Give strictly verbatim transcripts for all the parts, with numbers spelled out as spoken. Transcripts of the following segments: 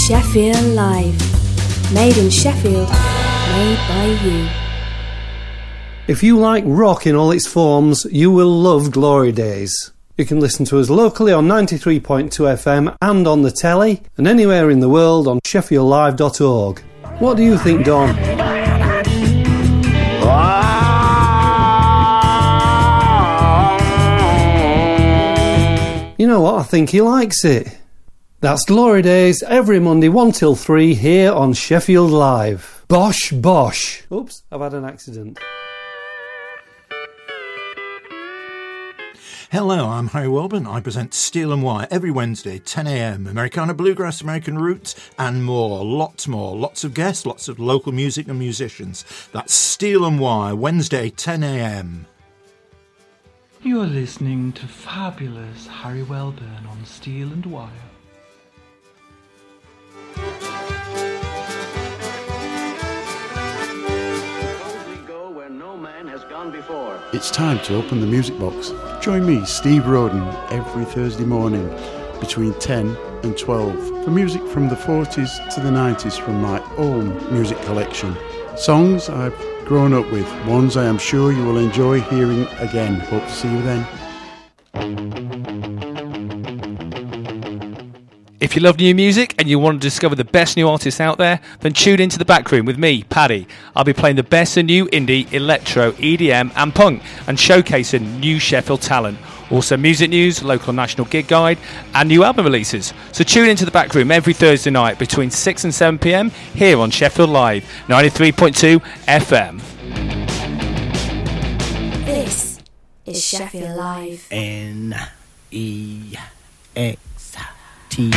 Sheffield Live. Made in Sheffield, made by you. If you like rock in all its forms, you will love Glory Days. You can listen to us locally on ninety-three point two F M and on the telly, and anywhere in the world on sheffield live dot org. What do you think, Don? You know what? I think he likes it. That's Glory Days every Monday one till three here on Sheffield Live. Bosh, bosh. Oops, I've had an accident. Hello, I'm Harry Welburn. I present Steel and Wire every Wednesday, ten a m. Americana Bluegrass, American Roots, and more. Lots more. Lots of guests, lots of local music and musicians. That's Steel and Wire, Wednesday, ten a m. You're listening to fabulous Harry Welburn on Steel and Wire. It's time to open the music box. Join me, Steve Roden, every Thursday morning between ten and twelve for music from the forties to the nineties from my own music collection. Songs I've grown up with, ones I am sure you will enjoy hearing again. Hope to see you then. If you love new music and you want to discover the best new artists out there, then tune into The Back Room with me, Paddy. I'll be playing the best of new indie, electro, E D M and punk and showcasing new Sheffield talent. Also music news, local and national gig guide and new album releases. So tune into The Back Room every Thursday night between six and seven p m here on Sheffield Live, ninety-three point two F M. This is Sheffield Live. N E X T.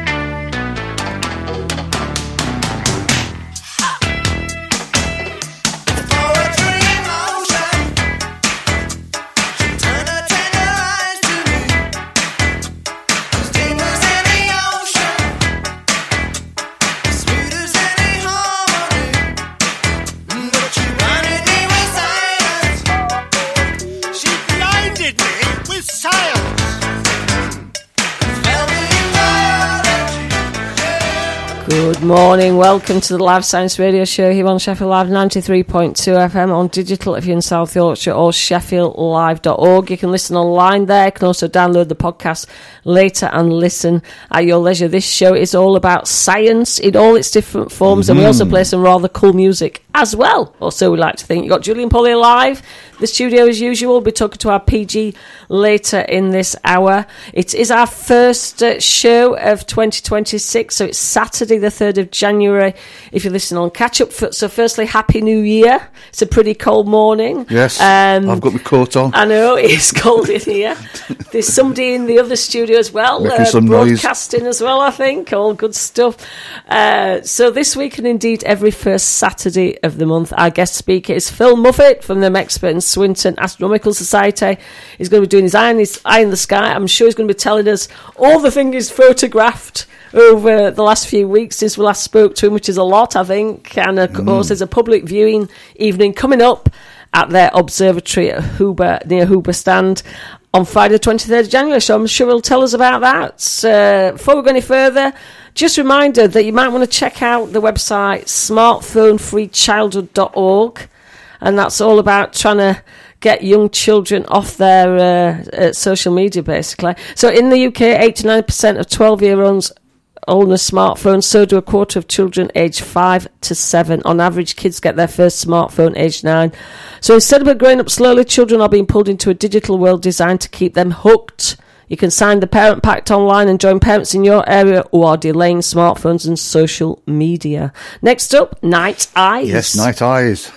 Good morning, welcome to the Live Science Radio Show here on Sheffield Live ninety-three point two F M on digital if you're in South Yorkshire or sheffield live dot org. You can listen online there, you can also download the podcast later and listen at your leisure. This show is all about science in all its different forms, mm-hmm. and we also play some rather cool music as well, or so we like to think. You've got Julian Polly live, the studio as usual. We'll be talking to our P G later in this hour. It is our first uh, show of twenty twenty-six, so it's Saturday the third of January if you're listening on catch up. So firstly, Happy New Year. It's a pretty cold morning. Yes, um, I've got my coat on. I know, it's cold in here. There's somebody in the other studio as well, making uh, some broadcasting noise as well, I think. All good stuff. Uh, so this week and indeed every first Saturday of the month, our guest speaker is Phil Muffet from the Expert in Swinton Astronomical Society. He's going to be doing his eye in, his eye in the sky. I'm sure he's going to be telling us all the things he's photographed over the last few weeks since we last spoke to him, which is a lot, I think. And of course, mm. there's a public viewing evening coming up at their observatory at Huber, near Huber Stand, on Friday the twenty-third of January. So I'm sure he'll tell us about that. Uh, before we go any further, just a reminder that you might want to check out the website smartphone free childhood dot org, and that's all about trying to get young children off their uh, uh, social media, basically. So in the U K, eighty-nine percent of twelve-year-olds own a smartphone, so do a quarter of children aged five to seven. On average, kids get their first smartphone aged nine. So instead of growing up slowly, children are being pulled into a digital world designed to keep them hooked. You can sign the Parent Pact online and join parents in your area who are delaying smartphones and social media. Next up, night eyes. Yes, night eyes.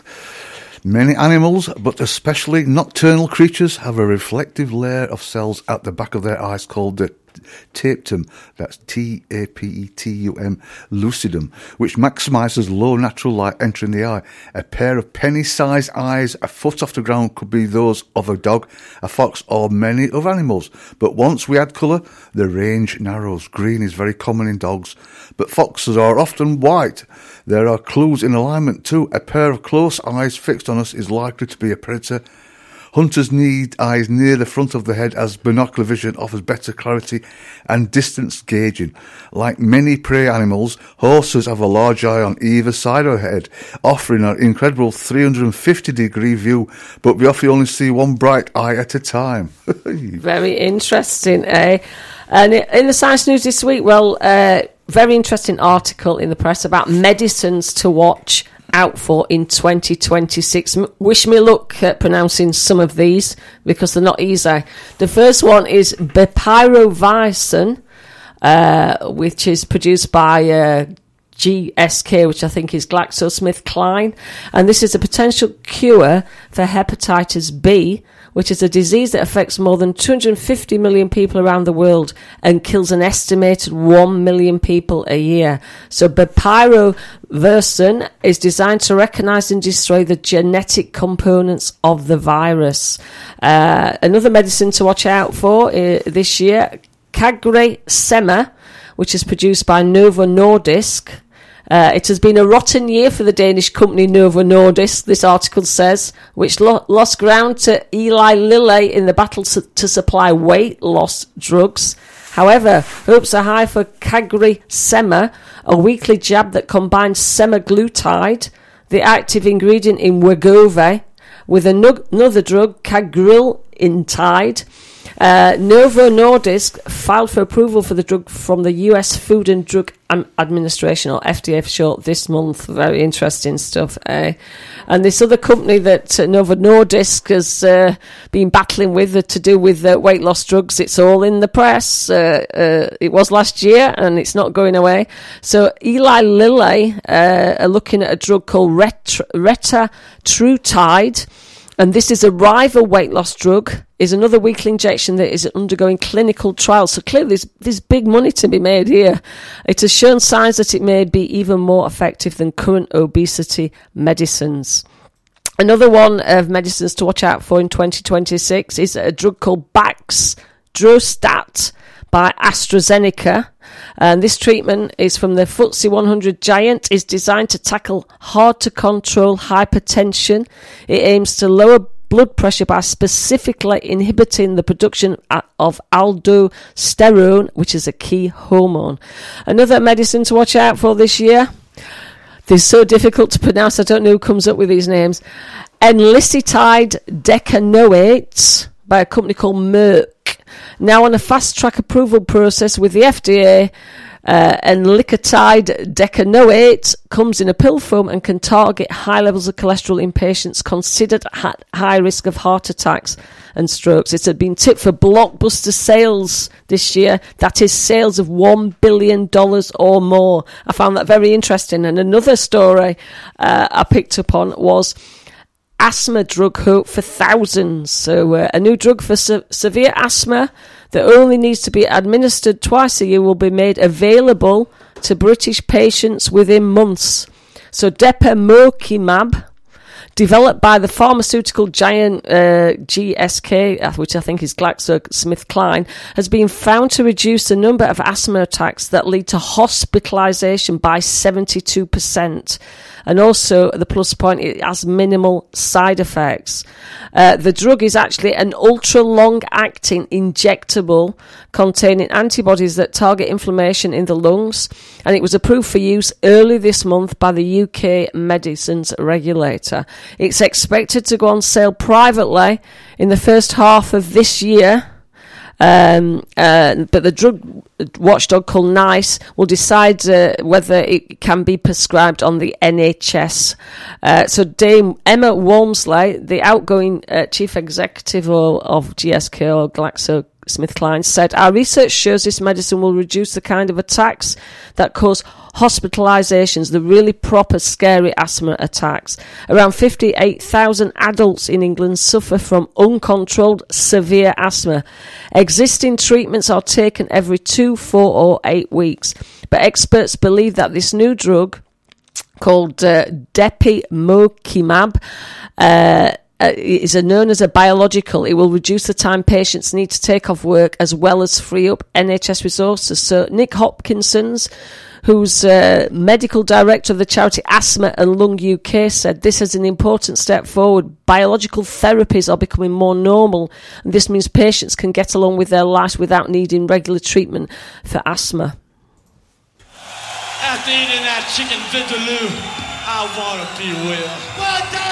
Many animals, but especially nocturnal creatures, have a reflective layer of cells at the back of their eyes called the tapetum, that's T A P E T U M, lucidum, which maximises low natural light entering the eye. A pair of penny-sized eyes a foot off the ground could be those of a dog, a fox, or many other animals. But once we add colour, the range narrows. Green is very common in dogs, but foxes are often white. There are clues in alignment too. A pair of close eyes fixed on us is likely to be a predator. Hunters need eyes near the front of the head as binocular vision offers better clarity and distance gauging. Like many prey animals, horses have a large eye on either side of the head, offering an incredible three hundred fifty degree view, but we often only see one bright eye at a time. Very interesting, eh? And in the Science News this week, well, uh, very interesting article in the press about medicines to watch out for in twenty twenty-six. M- wish me luck at pronouncing some of these because they're not easy. The first one is bepirovirsen, uh, which is produced by uh, G S K, which I think is GlaxoSmithKline, and this is a potential cure for hepatitis B, which is a disease that affects more than two hundred fifty million people around the world and kills an estimated one million people a year. So bepirovirsen is designed to recognise and destroy the genetic components of the virus. Uh, another medicine to watch out for uh, this year, CagriSema, which is produced by Novo Nordisk. Uh, it has been a rotten year for the Danish company Novo Nordisk, this article says, which lo- lost ground to Eli Lilly in the battle su- to supply weight loss drugs. However, hopes are high for CagriSema, a weekly jab that combines semaglutide, the active ingredient in Wegovy, with an- another drug, cagrilintide. Uh, Novo Nordisk filed for approval for the drug from the U S Food and Drug Administration, or F D A for short, this month. Very interesting stuff. Eh? And this other company that uh, Novo Nordisk has uh, been battling with uh, to do with uh, weight loss drugs, it's all in the press. Uh, uh, it was last year and it's not going away. So Eli Lilly uh, are looking at a drug called Ret- retatrutide. And this is a rival weight loss drug, is another weekly injection that is undergoing clinical trials. So clearly there's, there's big money to be made here. It has shown signs that it may be even more effective than current obesity medicines. Another one of medicines to watch out for in twenty twenty-six is a drug called Baxdrostat by AstraZeneca. And this treatment is from the F T S E one hundred giant, is designed to tackle hard-to-control hypertension. It aims to lower blood pressure by specifically inhibiting the production of aldosterone, which is a key hormone. Another medicine to watch out for this year, they're so difficult to pronounce, I don't know who comes up with these names, enlicitide decanoate by a company called Merck. Now on a fast-track approval process with the F D A, uh, enlicitide decanoate comes in a pill form and can target high levels of cholesterol in patients considered at high risk of heart attacks and strokes. It had been tipped for blockbuster sales this year. That is sales of one billion dollars or more. I found that very interesting. And another story uh, I picked up on was asthma drug hope for thousands. So uh, a new drug for se- severe asthma that only needs to be administered twice a year will be made available to British patients within months. So depemokimab, developed by the pharmaceutical giant uh, G S K, which I think is GlaxoSmithKline, has been found to reduce the number of asthma attacks that lead to hospitalisation by seventy-two percent. And also, the plus point, it has minimal side effects. Uh, the drug is actually an ultra-long-acting injectable containing antibodies that target inflammation in the lungs, and it was approved for use early this month by the U K medicines regulator. It's expected to go on sale privately in the first half of this year. Um, uh, but the drug watchdog called NICE will decide uh, whether it can be prescribed on the N H S. Uh, so Dame Emma Walmsley, the outgoing uh, chief executive of, of G S K or GlaxoSmithKline, said, "Our research shows this medicine will reduce the kind of attacks that cause hospitalizations, the really proper scary asthma attacks. Around fifty-eight thousand adults in England suffer from uncontrolled severe asthma. Existing treatments are taken every two, four or eight weeks. But experts believe that this new drug called uh, depemokimab uh, Uh, is a known as a biological. It will reduce the time patients need to take off work as well as free up N H S resources." So Nick Hopkinson's, who's uh, medical director of the charity Asthma and Lung U K, said this is an important step forward. Biological therapies are becoming more normal, and this means patients can get along with their lives without needing regular treatment for asthma. After eating that chicken vindaloo, I want to be well.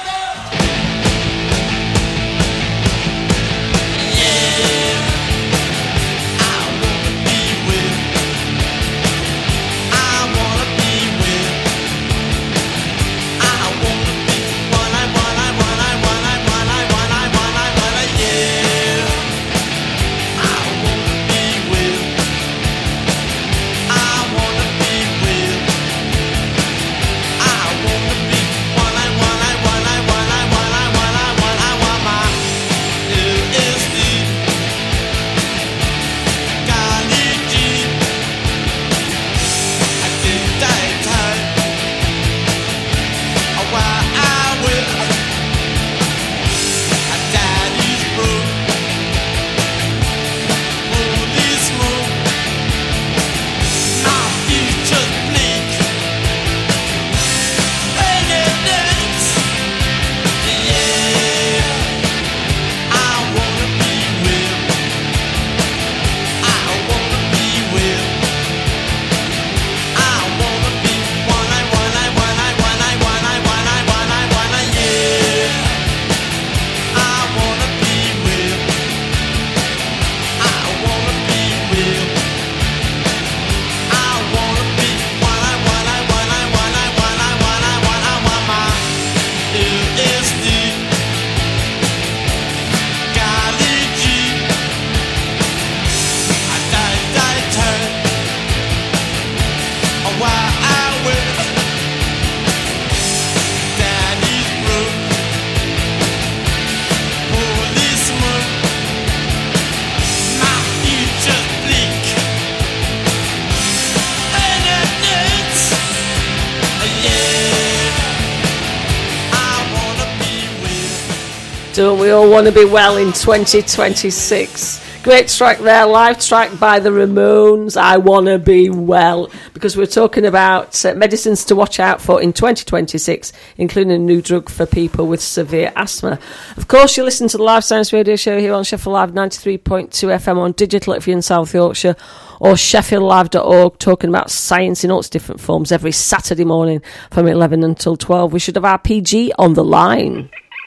Don't we all want to be well in twenty twenty-six? Great track there, live track by the Ramones, I Wanna Be Well, because we're talking about uh, medicines to watch out for in twenty twenty-six, including a new drug for people with severe asthma. Of course, you listen to the Live Science Radio Show here on Sheffield Live ninety-three point two F M on digital if you're in South Yorkshire, or sheffield live dot org, talking about science in all its different forms every Saturday morning from eleven until twelve. We should have our P G on the line.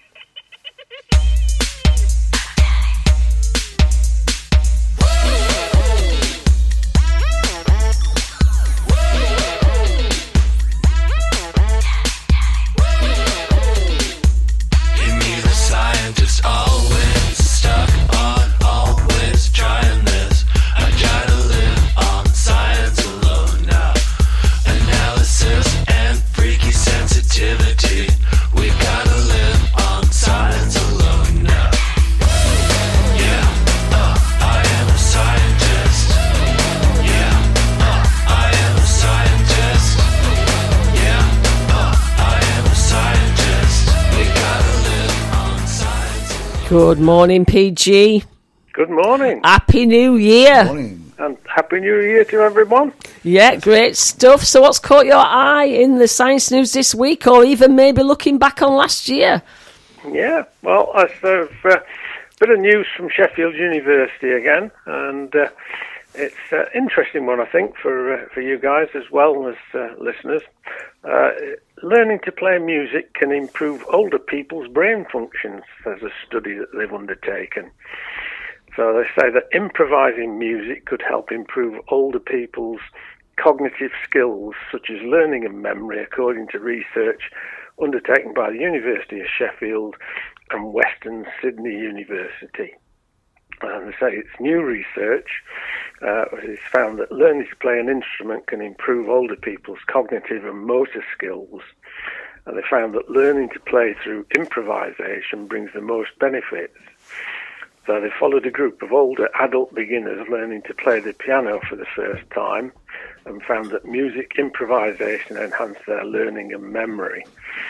Good morning, P G. Good morning. Happy New Year. Good morning. And Happy New Year to everyone. Yeah, great stuff. So what's caught your eye in the science news this week, or even maybe looking back on last year? Yeah, well, I have a uh, bit of news from Sheffield University again, and uh, it's an uh, interesting one, I think, for uh, for you guys as well as uh, listeners. Uh, learning to play music can improve older people's brain functions. There's a study that they've undertaken. So they say that improvising music could help improve older people's cognitive skills, such as learning and memory, according to research undertaken by the University of Sheffield and Western Sydney University. And they say it's new research. Uh, it's found that learning to play an instrument can improve older people's cognitive and motor skills. And they found that learning to play through improvisation brings the most benefits. So they followed a group of older adult beginners learning to play the piano for the first time and found that music improvisation enhanced their learning and memory.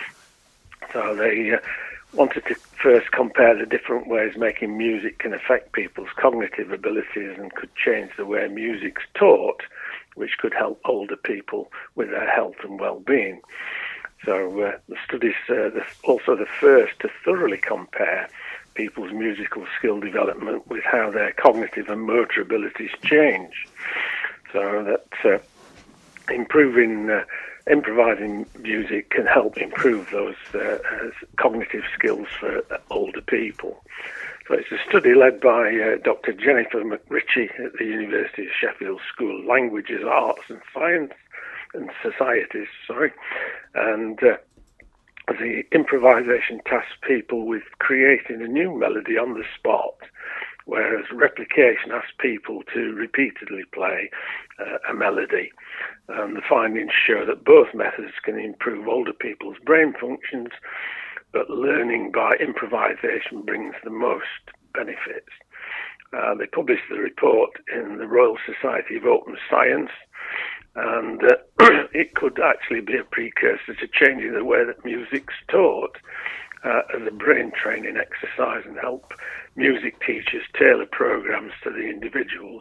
So they uh, wanted to first compare the different ways making music can affect people's cognitive abilities and could change the way music's taught which could help older people with their health and well-being. So uh, the study's uh, the, also the first to thoroughly compare people's musical skill development with how their cognitive and motor abilities change. So that uh, improving, uh, improvising music can help improve those uh, uh, cognitive skills for older people. So it's a study led by uh, Doctor Jennifer McRitchie at the University of Sheffield School of Languages, Arts and Science and Societies, sorry. And uh, the improvisation tasks people with creating a new melody on the spot, whereas replication asks people to repeatedly play uh, a melody. And the findings show that both methods can improve older people's brain functions, but learning by improvisation brings the most benefits. Uh, they published the report in the Royal Society of Open Science, and uh, it could actually be a precursor to changing the way that music's taught uh, as a brain training exercise and help music teachers tailor programs to the individuals.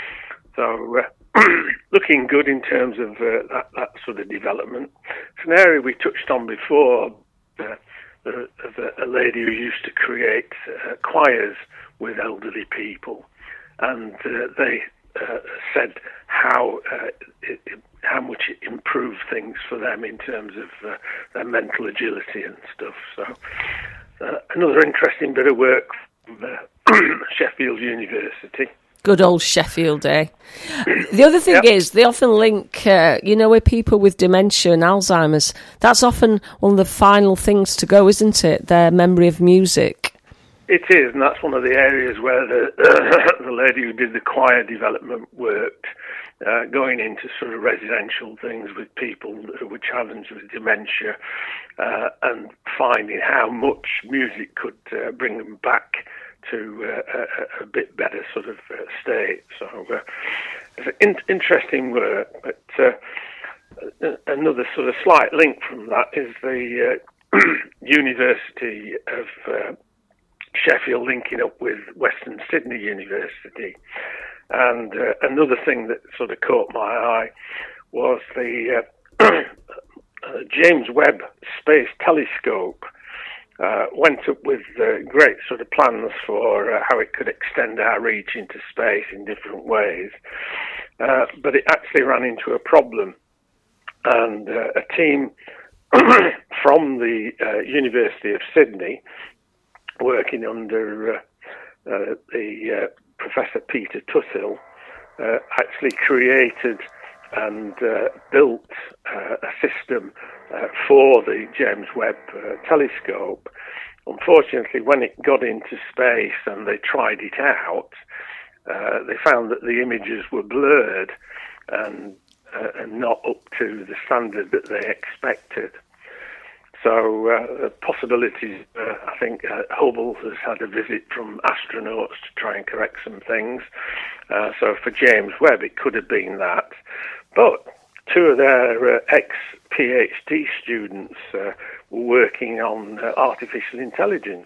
So uh, looking good in terms of uh, that, that sort of development. It's an area we touched on before, uh, of a, a lady who used to create uh, choirs with elderly people, and uh, they uh, said how uh, it, it, how much it improved things for them in terms of uh, their mental agility and stuff. So uh, another interesting bit of work from uh, Sheffield University. Good old Sheffield, eh? The other thing yep. is, they often link, uh, you know, with people with dementia and Alzheimer's, that's often one of the final things to go, isn't it? Their memory of music. It is, and that's one of the areas where the, uh, the lady who did the choir development worked, uh, going into sort of residential things with people who were challenged with dementia, uh, and finding how much music could uh, bring them back to uh, a, a bit better sort of uh, state. So uh, it's an in- interesting work, but uh, another sort of slight link from that is the uh, University of uh, Sheffield linking up with Western Sydney University. And uh, another thing that sort of caught my eye was the uh, uh, James Webb Space Telescope. Uh, went up with uh, great sort of plans for uh, how it could extend our reach into space in different ways. Uh, but it actually ran into a problem. And uh, a team from the uh, University of Sydney, working under uh, uh, the uh, Professor Peter Tuthill, uh, actually created and uh, built uh, a system uh, for the James Webb uh, telescope. Unfortunately, when it got into space and they tried it out, uh, they found that the images were blurred and, uh, and not up to the standard that they expected. So uh, possibilities, uh, I think uh, Hubble has had a visit from astronauts to try and correct some things. Uh, so for James Webb, it could have been that. But two of their uh, ex-PhD students uh, were working on uh, artificial intelligence.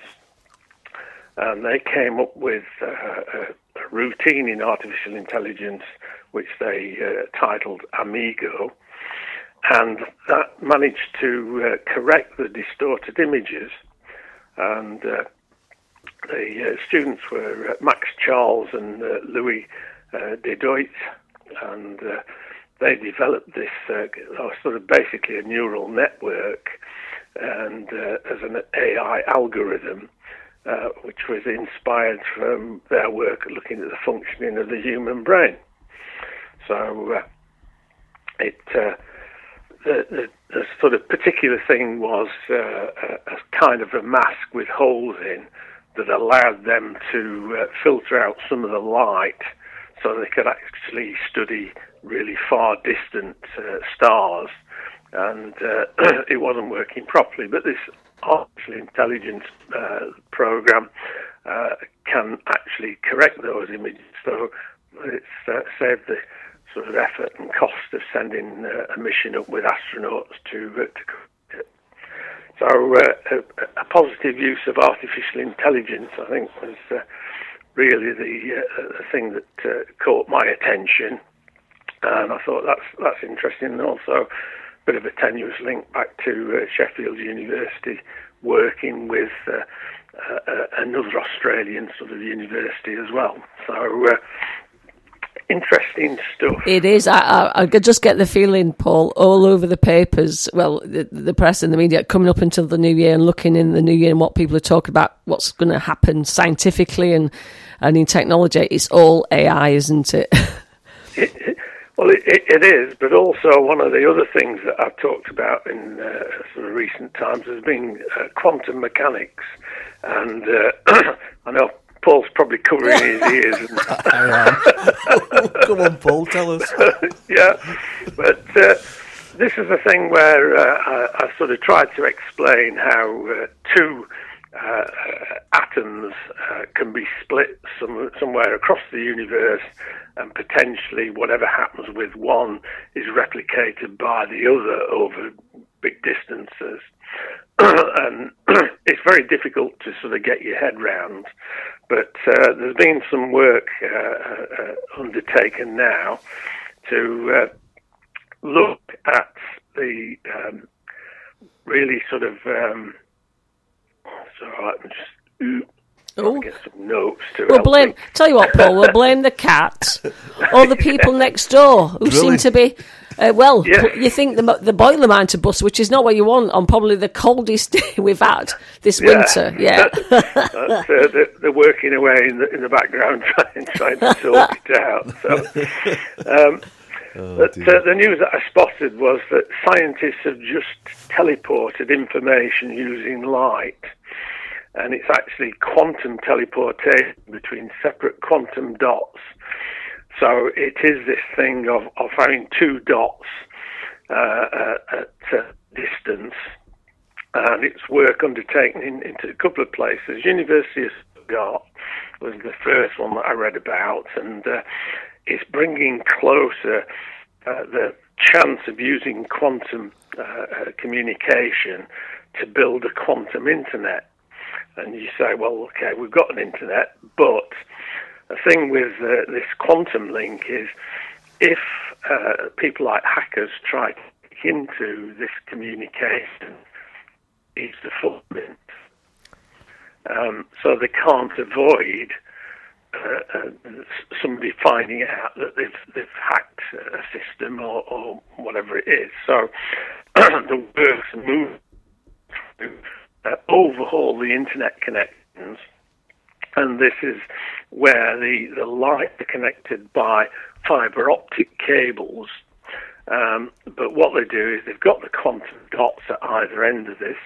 And they came up with uh, a, a routine in artificial intelligence, which they uh, titled Amigo. And that managed to uh, correct the distorted images. And uh, the uh, students were uh, Max Charles and uh, Louis uh, Dedoit, and uh, they developed this uh, sort of basically a neural network and uh, as an A I algorithm, uh, which was inspired from their work looking at the functioning of the human brain. So uh, it... Uh, The, the, the sort of particular thing was uh, a, a kind of a mask with holes in that allowed them to uh, filter out some of the light so they could actually study really far distant uh, stars. And uh, it wasn't working properly, but this artificial intelligence uh, program uh, can actually correct those images. So it's uh, saved the sort of effort and cost of sending uh, a mission up with astronauts to uh, to correct it. So uh, a, a positive use of artificial intelligence, I think, was uh, really the, uh, the thing that uh, caught my attention. And I thought that's that's interesting, and also a bit of a tenuous link back to uh, Sheffield University, working with uh, uh, another Australian sort of university as well. So uh, interesting stuff. It is. I, I, I could just get the feeling, Paul, all over the papers, well, the, the press and the media, coming up until the new year and looking in the new year and what people are talking about, what's going to happen scientifically and, and in technology. It's all A I, isn't it? it, it well, it, it is, but also one of the other things that I've talked about in uh, sort of recent times has been uh, quantum mechanics. And uh, I know Paul's probably covering his ears. And Come on, Paul, tell us. Yeah, but uh, this is a thing where uh, I, I sort of tried to explain how uh, two uh, atoms uh, can be split some, somewhere across the universe, and potentially whatever happens with one is replicated by the other over big distances. And it's very difficult to sort of get your head round, but uh, there's been some work uh, uh, undertaken now to uh, look at the um, really sort of um, so I can just oh. get some notes to We'll help blame. me. Tell you what, Paul. We'll blame the cat or the people next door who Really? seem to be. Uh, well, Yeah. you think the the boiler man to bust, which is not what you want on probably the coldest day we've had this winter. Yeah, That's, uh, they're, they're working away in the in the background trying trying to sort it out. So, um, Oh, but dear. uh, the news that I spotted was that scientists have just teleported information using light, and it's actually quantum teleportation between separate quantum dots. So it is this thing of, of having two dots uh, uh, at uh, distance, and it's work undertaken in, into a couple of places. University of Stuttgart was the first one that I read about, and uh, it's bringing closer uh, the chance of using quantum uh, uh, communication to build a quantum internet. And you say, well, okay, we've got an internet, but the thing with uh, this quantum link is if uh, people like hackers try to get into this communication, it's the footprint. Um, so they can't avoid uh, uh, somebody finding out that they've, they've hacked a system or, or whatever it is. So the works move to uh, overhaul the internet connections. And this is where the, the lights are connected by fibre optic cables. Um, but what they do is they've got the quantum dots at either end of this.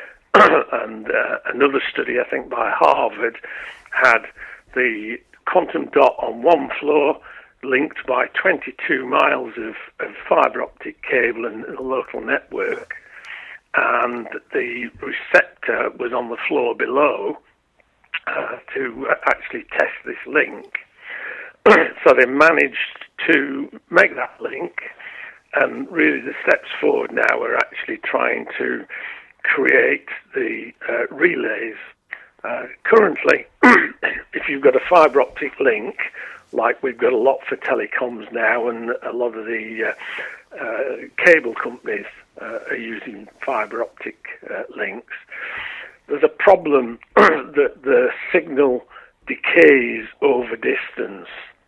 and uh, another study, I think, by Harvard had the quantum dot on one floor linked by twenty-two miles of, of fibre optic cable and a local network. And the receptor was on the floor below. Uh, to uh, actually test this link. So they managed to make that link, and really the steps forward now are actually trying to create the uh, relays. Uh, currently, if you've got a fibre optic link, like we've got a lot for telecoms now, and a lot of the uh, uh, cable companies uh, are using fibre optic uh, links, there's a problem that the signal decays over distance.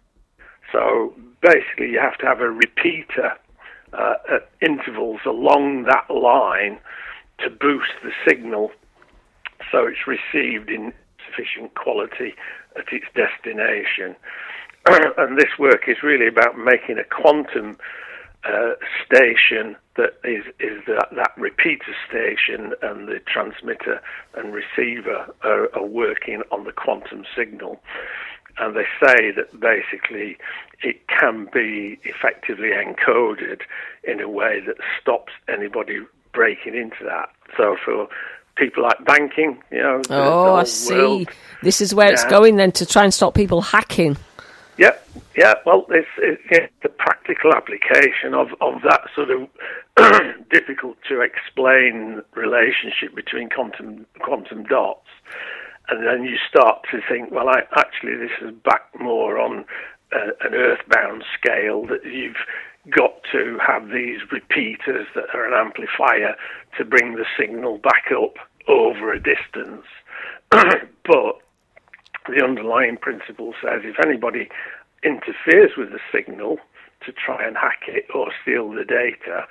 So basically you have to have a repeater uh, at intervals along that line to boost the signal so it's received in sufficient quality at its destination. And this work is really about making a quantum uh, station that is, is that, that repeater station, and the transmitter and receiver are, are working on the quantum signal. And they say that basically it can be effectively encoded in a way that stops anybody breaking into that. So for people like banking, you know... The, oh, the I see. world, this is where yeah. it's going then, to try and stop people hacking. Yeah, yeah. Well, it's, it's, it's the practical application of, of that sort of difficult to explain relationship between quantum quantum dots, and then you start to think, well, I, actually, this is back more on a, an earthbound scale, that you've got to have these repeaters that are an amplifier to bring the signal back up over a distance. But the underlying principle says if anybody interferes with the signal to try and hack it or steal the data,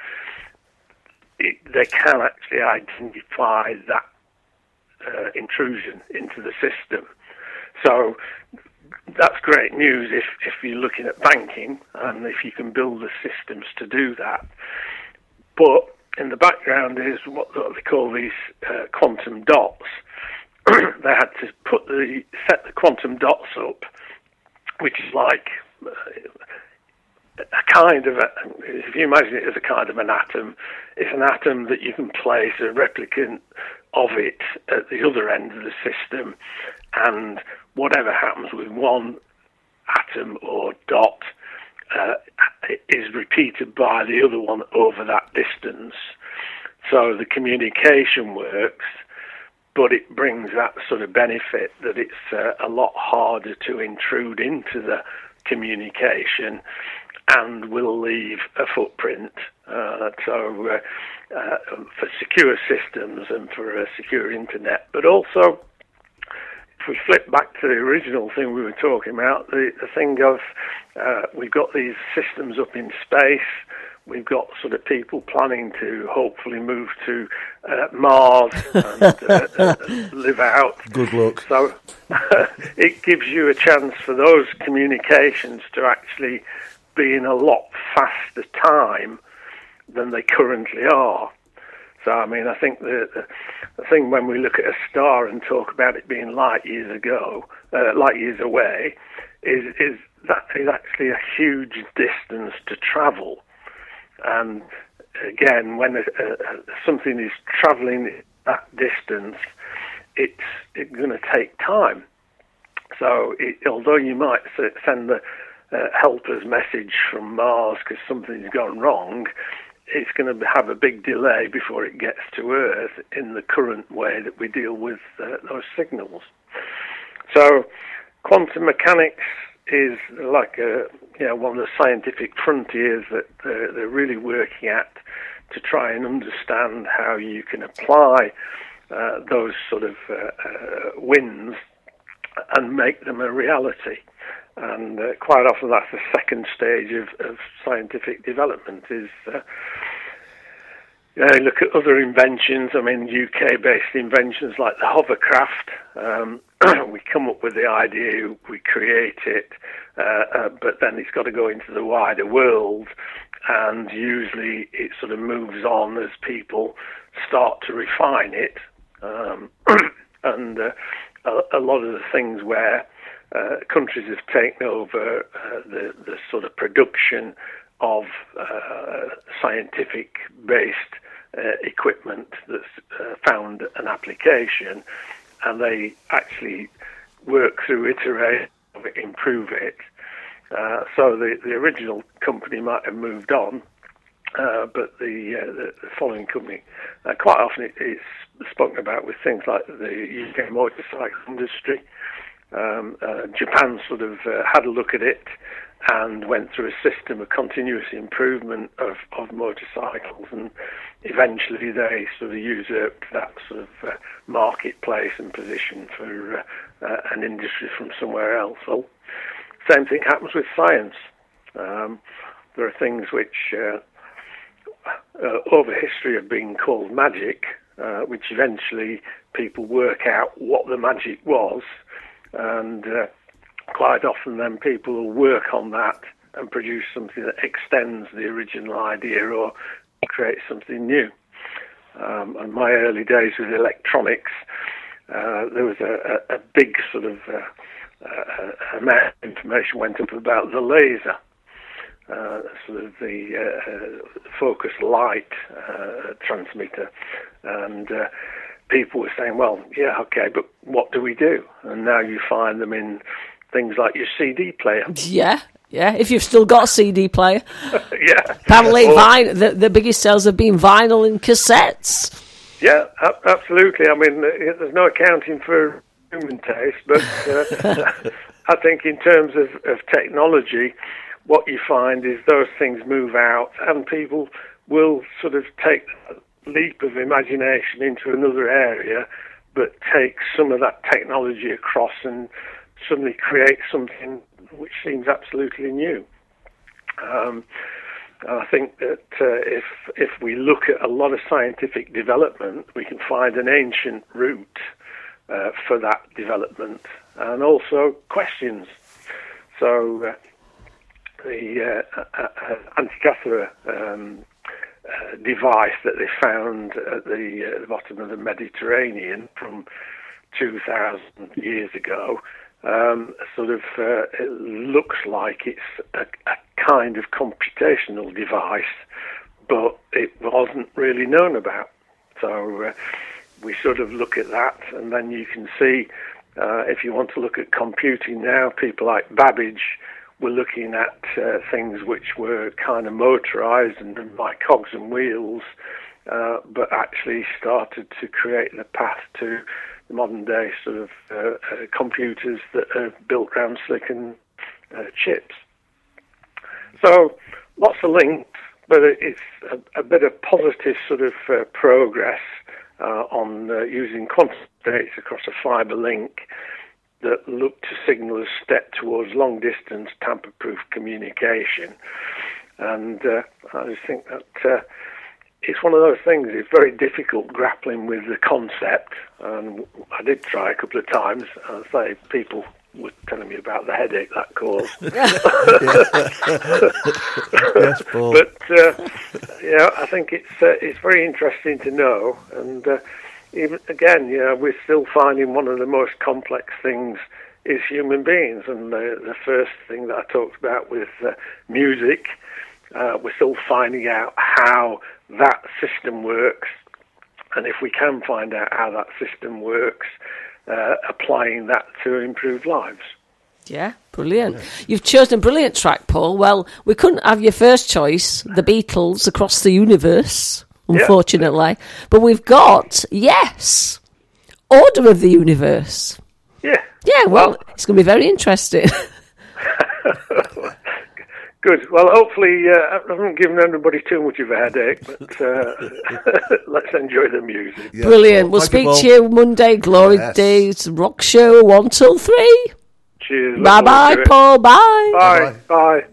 it, they can actually identify that uh, intrusion into the system. So that's great news if, if you're looking at banking and if you can build the systems to do that. But in the background is what they call these uh, quantum dots. They had to put the set the quantum dots up, which is like uh, a kind of a, if you imagine it as a kind of an atom, it's an atom that you can place a replicant of it at the other end of the system, and whatever happens with one atom or dot uh, is repeated by the other one over that distance. So the communication works, but it brings that sort of benefit that it's uh, a lot harder to intrude into the communication and will leave a footprint. Uh, so uh, uh, for secure systems and for a secure internet, but also if we flip back to the original thing we were talking about, the, the thing of uh, we've got these systems up in space. We've got sort of people planning to hopefully move to uh, Mars and uh, uh, live out. Good luck. So it gives you a chance for those communications to actually be in a lot faster time than they currently are. So, I mean, I think the, the, the thing when we look at a star and talk about it being light years ago, uh, light years away, is, is that is actually a huge distance to travel. And again, when a, a, something is travelling that distance, it's, it's going to take time. So it, although you might send the uh, helper's message from Mars because something's gone wrong, it's going to have a big delay before it gets to Earth in the current way that we deal with uh, those signals. So quantum mechanics is like a, you know, one of the scientific frontiers that they're, they're really working at to try and understand how you can apply uh, those sort of uh, uh, winds and make them a reality. And uh, quite often that's the second stage of, of scientific development is uh, you know, look at other inventions. I mean, U K-based inventions like the hovercraft. Um, we come up with the idea, we create it, uh, uh, but then it's got to go into the wider world, and usually it sort of moves on as people start to refine it. Um, and uh, a, a lot of the things where uh, countries have taken over uh, the, the sort of production of uh, scientific-based uh, equipment that's uh, found an application, and they actually work through iteration of it, improve it. Uh, so the, the original company might have moved on, uh, but the, uh, the, the following company, uh, quite often it, it's spoken about with things like the U K motorcycle industry. Um, uh, Japan sort of uh, had a look at it and went through a system of continuous improvement of, of motorcycles, and eventually they sort of usurped that sort of uh, marketplace and position for uh, uh, an industry from somewhere else. Well, same thing happens with science. Um, there are things which uh, uh, over history have been called magic, uh, which eventually people work out what the magic was, and uh, quite often then people will work on that and produce something that extends the original idea or create something new. Um, and my early days with electronics, uh, there was a, a, a big sort of uh, uh, amount of information went up about the laser, uh, sort of the uh, focused light uh, transmitter, and uh, people were saying, well, yeah, okay, but what do we do? And now you find them in things like your C D player. Yeah, yeah, if you've still got a C D player. Yeah. Apparently or, vine, the, the biggest sales have been vinyl and cassettes. Yeah, a- absolutely. I mean, there's no accounting for human taste, but uh, I think in terms of, of technology, what you find is those things move out and people will sort of take a leap of imagination into another area, but take some of that technology across and suddenly create something which seems absolutely new. Um, and I think that uh, if if we look at a lot of scientific development, we can find an ancient route uh, for that development, and also questions. So uh, the uh, uh, uh, Antikythera um, uh, device that they found at the, uh, the bottom of the Mediterranean from two thousand years ago, Um, sort of, uh, it looks like it's a, a kind of computational device, but it wasn't really known about. So uh, we sort of look at that, and then you can see, uh, if you want to look at computing now, people like Babbage were looking at uh, things which were kind of motorized and by cogs and wheels, uh, but actually started to create the path to modern day sort of uh, uh, computers that are built around silicon uh, chips. So lots of links, but it's a, a bit of positive sort of uh, progress uh, on uh, using quantum states across a fibre link that look to signal a step towards long distance tamper-proof communication. And uh, I just think that uh, it's one of those things, it's very difficult grappling with the concept, and I did try a couple of times. I say people were telling me about the headache that caused. Yes, Paul. But uh, yeah, I think it's uh, it's very interesting to know, and uh, even again, you know, we're still finding one of the most complex things is human beings, and the, the first thing that I talked about with uh, music, uh, we're still finding out how that system works, and if we can find out how that system works, uh, applying that to improve lives. Yeah, brilliant. Yeah. You've chosen a brilliant track, Paul. Well, we couldn't have your first choice, the Beatles, Across the Universe, unfortunately, yeah. But we've got, yes, Order of the Universe. Yeah. Yeah, well, well it's going to be very interesting. Good. Well, hopefully uh, I haven't given everybody too much of a headache, but uh, let's enjoy the music. Yeah, brilliant. Well, we'll speak you, to you Monday, Glory yes. Days, Rock Show, one, two, three. Cheers. Bye-bye, Paul. Bye. Bye. Bye. Bye.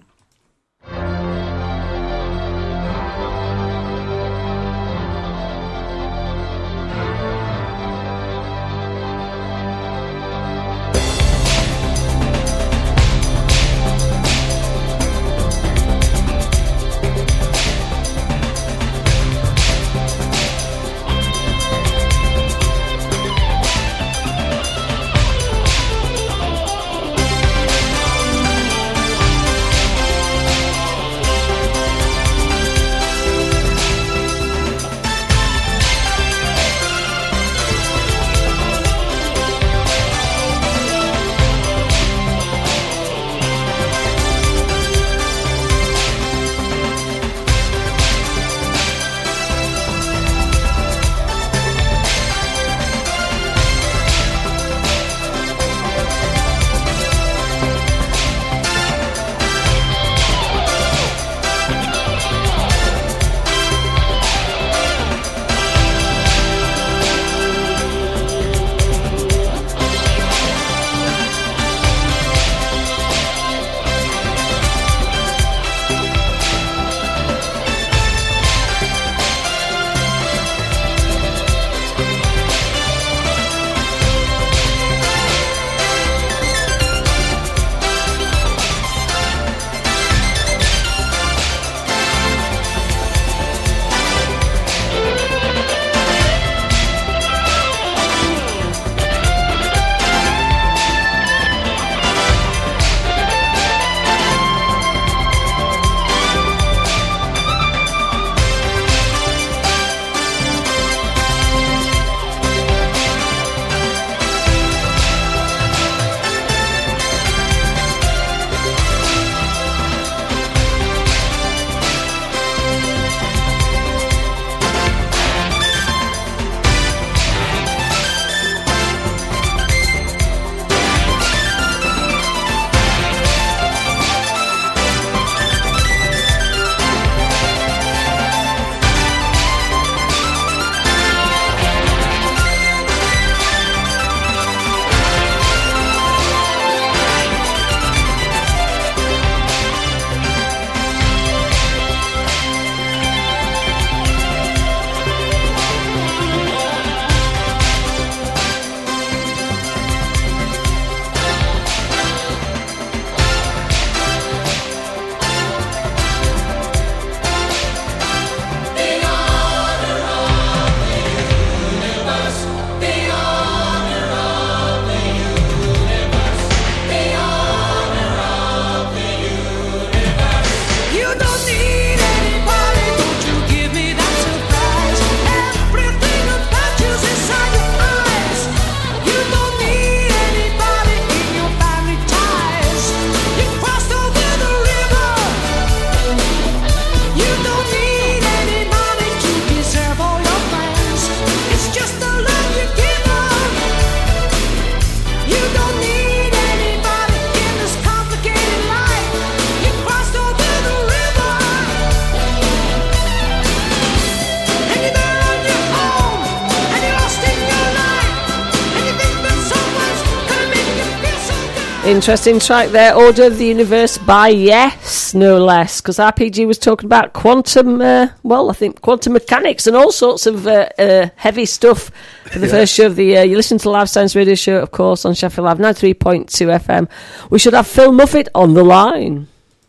Interesting track there. Order of the Universe by Yes, no less. Because R P G was talking about quantum, uh, well, I think quantum mechanics and all sorts of uh, uh, heavy stuff for the yes. first show of the year. You listen to Live Science Radio Show, of course, on Sheffield Live ninety-three point two F M. We should have Phil Muffet on the line.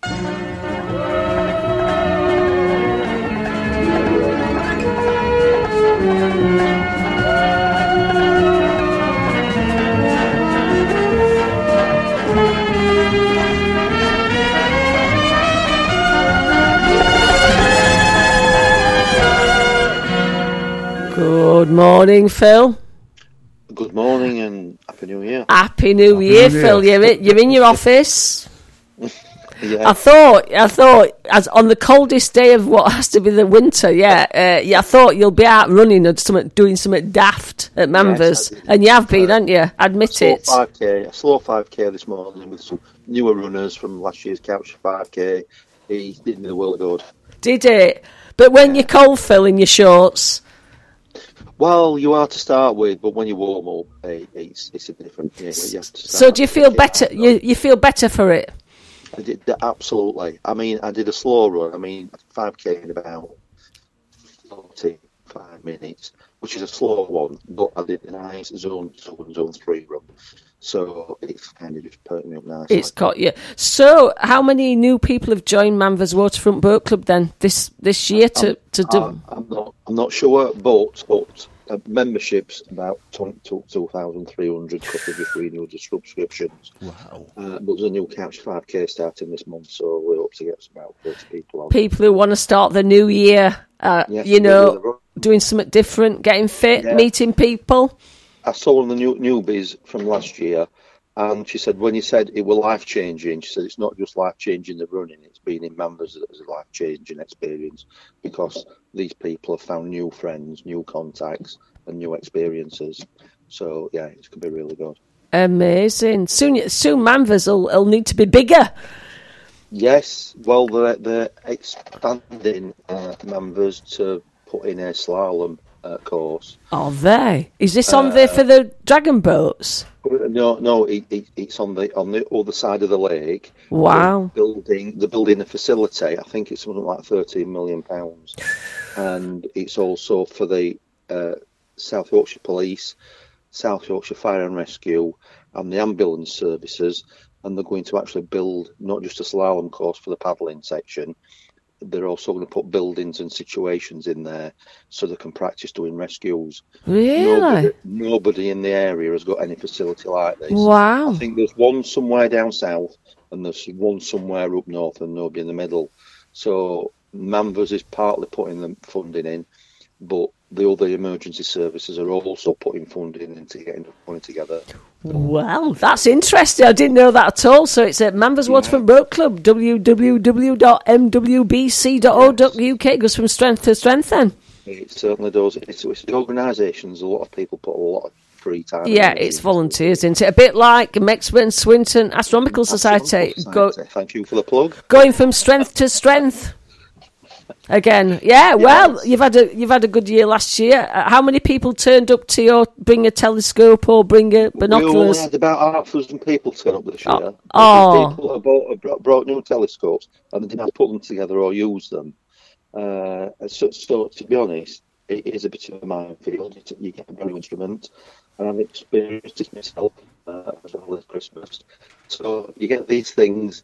Good morning, Phil. Good morning and Happy New Year. Happy New Happy Year, New Phil. Year. You're in, you're in your office. Yeah. I thought, I thought, as on the coldest day of what has to be the winter, yeah, uh, yeah. I thought you'll be out running or something, doing something daft at Manvers, yes, and you have been, uh, haven't you? Admit a it. five K, a slow five K this morning with some newer runners from last year's Couch five K. He did me the world of good. Did it? But when yeah. you're cold, Phil, in your shorts. Well, you are to start with, but when you warm up, it's it's a different. Yeah, you have to so, do you feel better? You you feel better for it? I did absolutely. I mean, I did a slow run. I mean, five K in about forty-five minutes, which is a slow one. But I did a nice zone two and zone three run, so it's kind of just perked me up nicely. It's got you. So, how many new people have joined Manvers Waterfront Boat Club then this this year to, I'm, to do? I'm, I'm not. I'm not sure, but but uh, memberships about two thousand three hundred. Couple just renewed the subscriptions. Wow! Uh, but there's a new Couch five K starting this month, so we hope to get about thirty people on. People who want to start the new year, uh, yes, you know, doing something different, getting fit, yeah. meeting people. I saw one of the new newbies from last year, and she said when you said it was life changing, she said it's not just life changing the running; it's being in Manvers as a life changing experience because these people have found new friends, new contacts, and new experiences. So yeah, it's going to be really good. Amazing. Soon, soon Manvers will, will need to be bigger. Yes, well they're they're expanding uh, Manvers to put in a slalom uh, course. Are they? Is this on uh, the for the dragon boats? No, no, it, it, it's on the on the other side of the lake. Wow! They're building, they're building a facility. I think it's something like thirteen million pounds, and it's also for the uh, South Yorkshire Police, South Yorkshire Fire and Rescue, and the ambulance services. And they're going to actually build not just a slalom course for the paddling section. They're also going to put buildings and situations in there so they can practice doing rescues. Really? Nobody, nobody in the area has got any facility like this. Wow. I think there's one somewhere down south and there's one somewhere up north and nobody in the middle. So Manvers is partly putting the funding in, but the other emergency services are also putting funding into getting the money together. Well, that's interesting. I didn't know that at all. So it's at Manvers yeah. Waterfront Boat Club, w w w dot m w b c dot o dot u k. It goes from strength to strength then. It certainly does. It's, it's the organisations. A lot of people put a lot of free time. Yeah, it's volunteers, isn't it? A bit like Mexborough and Swinton Astronomical Society. Society. Go, Thank you for the plug. Going from strength to strength. Again, yeah. Well, yes. you've had a you've had a good year last year. Uh, how many people turned up to your bring a telescope or bring a binoculars? We only had about half a dozen people turn up this year. Oh, oh. People have bought, brought, brought new telescopes and they didn't have to put them together or use them. Uh, so, so, to be honest, it is a bit of a minefield. You get a brand new instrument, and I've experienced this myself uh, as well as Christmas. So you get these things.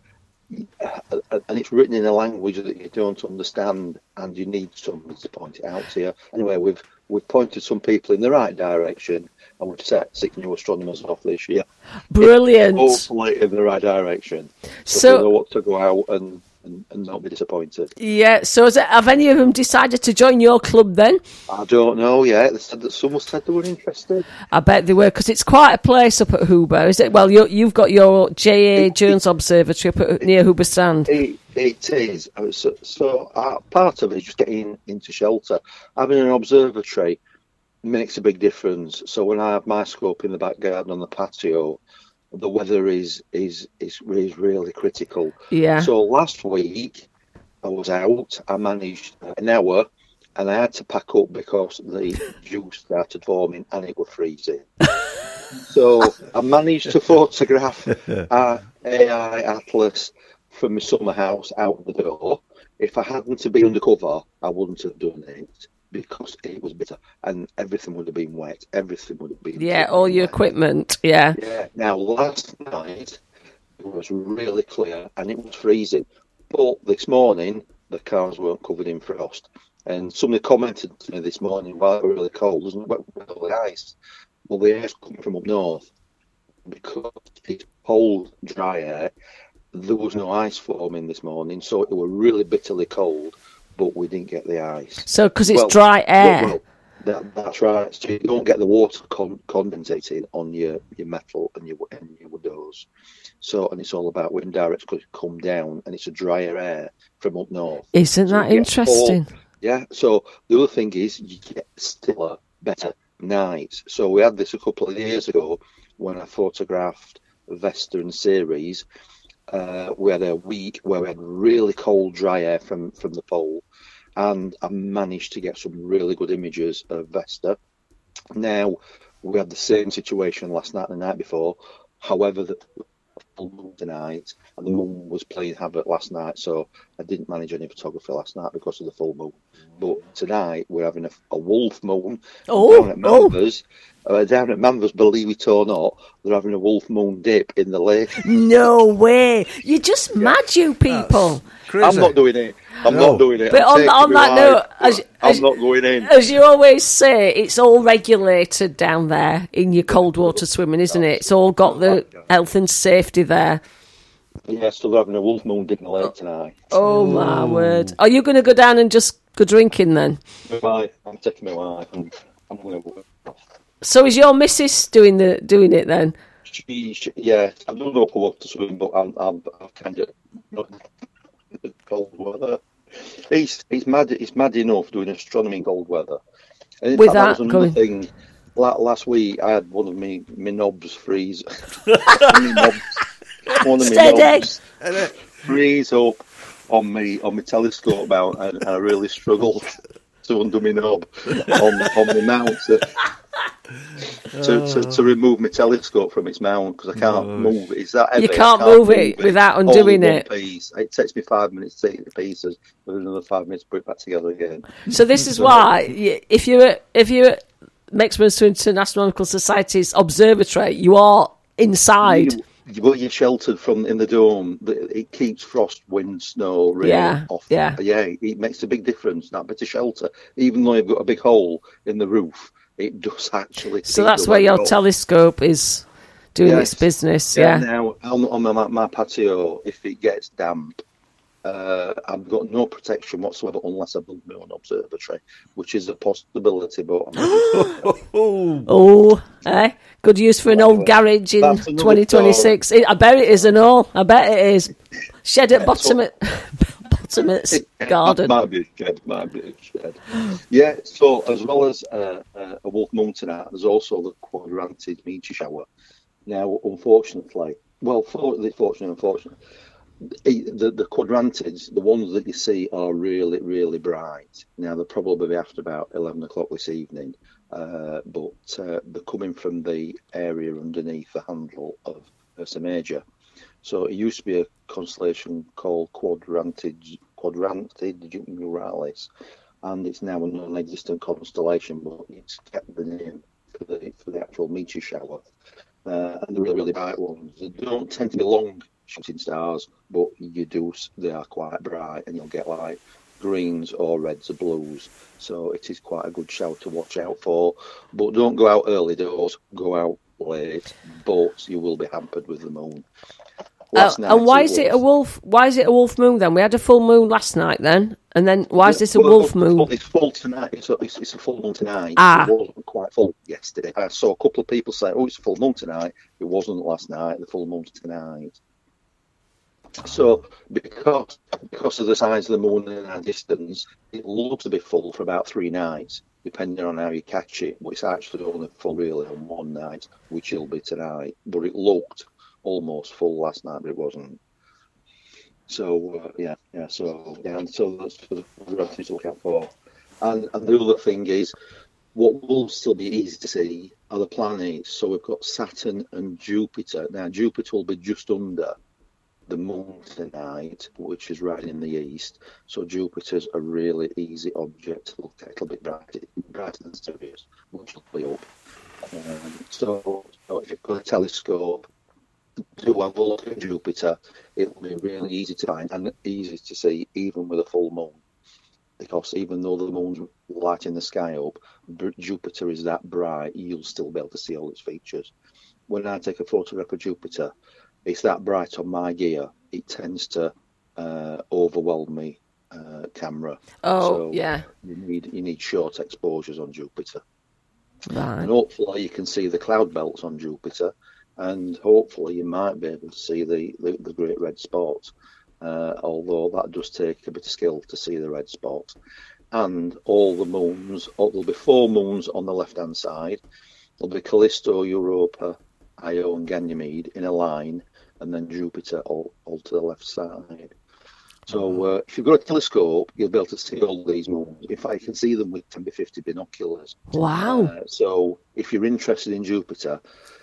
And it's written in a language that you don't understand, and you need somebody to point it out to you. Anyway, we've we've pointed some people in the right direction, and we've set six new astronomers off this year. Brilliant! Hopefully, in the right direction, so, so they know what to go out and, and, and not be disappointed. Yeah. So, is it, have any of them decided to join your club then? I don't know yet. They said that someone said they were interested. I bet they were, because it's quite a place up at Hoober, is it? Well, you, you've got your J A Jones Observatory up at, near Hoober Strand. It, it is. So, so uh, part of it is just getting into shelter. Having an observatory makes a big difference. So when I have my scope in the back garden on the patio, the weather is is is, is really critical. Yeah. So last week I was out. I managed an hour and I had to pack up because the dew started forming and it was freezing. So I managed to photograph our A I Atlas from my summer house out the door. If I hadn't to be undercover, I wouldn't have done it because it was bitter and everything would have been wet. Everything would have been Yeah, all your wet. equipment, yeah. Yeah. Now, last night, it was really clear and it was freezing. But this morning, the cars weren't covered in frost. And somebody commented to me this morning, while it was really cold, doesn't it wet with all the ice? Well, the air's coming from up north because it's cold, dry air. There was no ice forming this morning, so it was really bitterly cold, but we didn't get the ice. So, because it's well, dry air. Well, well, that, that's right. So you don't get the water con- condensating on your, your metal and your, and your windows. So, and it's all about wind direct because it come down, and it's a drier air from up north. Isn't so that interesting? Cold. Yeah. So the other thing is you get stiller, better nights. So we had this a couple of years ago when I photographed Vesta and Ceres. Uh, we had a week where we had really cold, dry air from, from the pole, and I managed to get some really good images of Vesta. Now, we had the same situation last night and the night before. However, the full moon tonight, and the moon was playing havoc last night, so I didn't manage any photography last night because of the full moon. But tonight we're having a, a wolf moon oh, down at Manvers. Oh. Uh, down at Manvers, believe it or not, they're having a wolf moon dip in the lake. No way! You're just mad, you people. I'm not doing it. I'm no. not doing it. But I'm on, on that note, as, I'm as, not going in. As you always say, it's all regulated down there in your cold water swimming, isn't it? It's all got the health and safety there. Yeah, so they're having a wolf moon dip in the lake tonight. Oh, my word. Are you going to go down and just go drinking then? My wife, I'm taking my wife and I'm going to work. So is your missus doing the doing it then? She, she, yeah, I've done open water swimming, but I'm, I'm, I'm kind of not in cold weather. He's he's mad. He's mad enough doing astronomy in cold weather. And in With fact, that, that was another going... thing. Last week, I had one of me my knobs freeze. my knobs, one of my knobs freeze up on me on my telescope mount, and I really struggled to undo my knob on on my mount. To, To, to, to remove my telescope from its mount because I can't oh. move it. It's that heavy. You can't, can't move, move it, it without undoing it. Piece. It takes me five minutes to take it to pieces, with another five minutes to put it back together again. So this is so, why, if you're if you're at Maximum Swinton Astronomical Society's observatory, you are inside. You, well, you're sheltered from in the dome. It keeps frost, wind, snow, rain yeah, off. Yeah, yeah. It makes a big difference. That bit of shelter, even though you've got a big hole in the roof. It does actually. So that's where your off. telescope is doing yes. its business, yeah. yeah. Now, on, on my, my patio, if it gets damp, uh, I've got no protection whatsoever unless I build my own observatory, which is a possibility. But oh, eh? Good use for an old garage in twenty twenty-six. I bet it is and all. I bet it is. Shed at bottom at. Bottom's garden. Might be a shed, might be a shed. Yeah, so as well as uh, uh, a wolf moon tonight, there's also the quadrantid meteor shower. Now, unfortunately, well, fortunately, unfortunately, the, the quadrantids, the ones that you see are really, really bright. Now, they'll probably be after about eleven o'clock this evening, uh, but uh, they're coming from the area underneath the handle of Ursa Major. So it used to be a constellation called Quadrantid, Quadrantid Jupiter, and it's now a non-existent constellation, but it's kept the name for the for the actual meteor shower. Uh, and the really, really bright ones. They don't tend to be long shooting stars, but you do. They are quite bright, and you'll get like greens or reds or blues. So it is quite a good show to watch out for. But don't go out early doors. Go out late, but you will be hampered with the moon. Uh, and why is it a wolf? Why is it a wolf moon then? We had a full moon last night then, and then why is this a well, wolf moon? It's full tonight. It's a, it's, it's a full moon tonight. Ah. It wasn't quite full yesterday. I saw a couple of people say, "Oh, it's a full moon tonight." It wasn't last night. The full moon's tonight. So because because of the size of the moon and our distance, it looks to be full for about three nights, depending on how you catch it. But it's actually only full really on one night, which it'll be tonight. But it looked almost full last night, but it wasn't. So uh, yeah, yeah. So yeah, and so that's for the things to look out for. And, and the other thing is, what will still be easy to see are the planets. So we've got Saturn and Jupiter. Now, Jupiter will be just under the moon tonight, which is right in the east. So Jupiter's a really easy object to look at. It'll be brighter, brighter than Sirius, which will be up. Um, so, so if you've got a telescope, do have a look at Jupiter. It will be really easy to find and easy to see, even with a full moon. Because even though the moon's lighting the sky up, Jupiter is that bright, you'll still be able to see all its features. When I take a photograph of Jupiter, it's that bright on my gear, it tends to uh, overwhelm me uh, camera. Oh, so yeah. You need you need short exposures on Jupiter. Right. And hopefully you can see the cloud belts on Jupiter, and hopefully you might be able to see the, the, the great red spot. Uh, although that does take a bit of skill to see the red spot. And all the moons, oh, there'll be four moons on the left-hand side. There'll be Callisto, Europa, Io and Ganymede in a line, and then Jupiter all, all to the left side. So uh, if you've got a telescope, you'll be able to see all these moons. In fact, you can see them with ten by fifty binoculars. Wow. Uh, so if you're interested in Jupiter,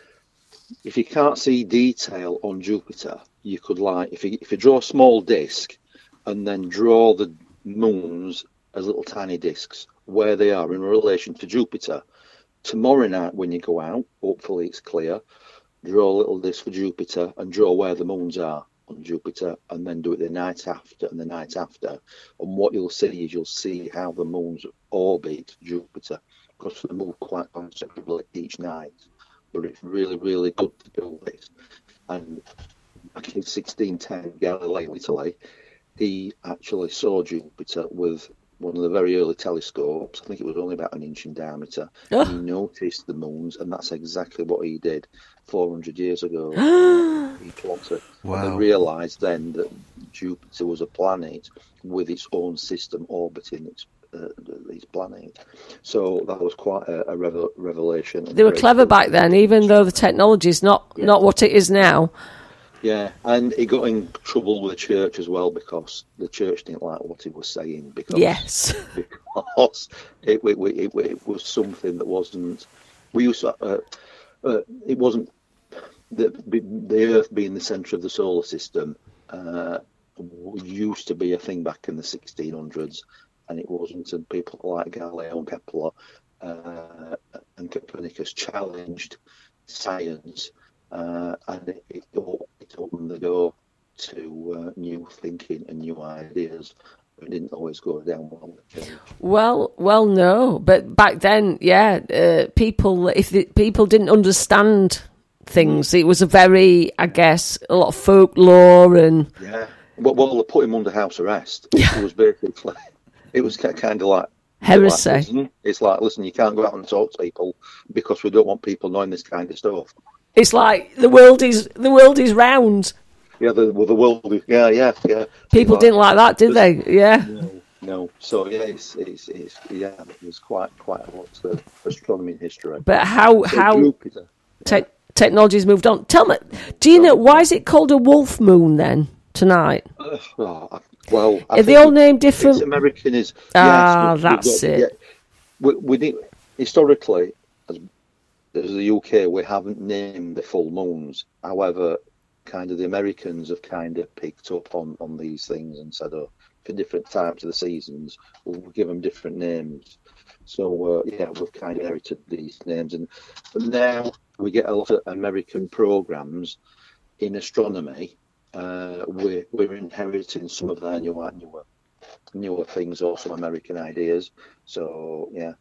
if you can't see detail on Jupiter, you could like if you if you draw a small disc and then draw the moons as little tiny discs where they are in relation to Jupiter. Tomorrow night when you go out, hopefully it's clear, draw a little disc for Jupiter and draw where the moons are on Jupiter, and then do it the night after and the night after. And what you'll see is you'll see how the moons orbit Jupiter, because they move quite considerably each night. But it's really, really good to do this. And back in sixteen ten, Galileo Italy, he actually saw Jupiter with one of the very early telescopes. I think it was only about an inch in diameter. Oh. He noticed the moons, and that's exactly what he did four hundred years ago. He plotted. Wow. And they realised then that Jupiter was a planet with its own system orbiting its Uh, these planets. So that was quite a, a revel- revelation. They were clever back then, even though the technology is not, yeah. not what it is now. Yeah, and he got in trouble with the church as well, because the church didn't like what he was saying. Because, yes. Because it, it, it, it was something that wasn't... We used to... Uh, uh, it wasn't... The, the Earth being the centre of the solar system uh, used to be a thing back in the sixteen hundreds. And it wasn't, and people like Galileo and Kepler uh, and Copernicus challenged science, uh, and it, it, it opened the door to uh, new thinking and new ideas. It didn't always go down well. Well, well, no, but back then, yeah, uh, people if the, people didn't understand things, it was a very, I guess, a lot of folklore and yeah. Well, well they put him under house arrest. Yeah. It was basically. It was kind of like heresy. Like, listen, it's like, listen, you can't go out and talk to people because we don't want people knowing this kind of stuff. It's like the world is the world is round. Yeah, the well, the world is yeah, yeah, yeah. People like, didn't like that, did they? Yeah. No, no. So yeah, it's, it's it's yeah, it was quite quite a lot of astronomy history. But how so how Jupiter, te- yeah. technology's moved on. Tell me, do you know why is it called a wolf moon then tonight? Uh, oh, I, Well, I are they all named different? It's American is ah, yes, that's got, it. Yeah, we, we need, historically, as, as the U K, we haven't named the full moons. However, kind of the Americans have kind of picked up on, on these things and said, oh, for different types of the seasons, we'll give them different names. So uh, yeah, we've kind of inherited these names, and now we get a lot of American programs in astronomy. Uh, we're, we're inheriting some of their newer, newer, newer things, or some American ideas. So yeah,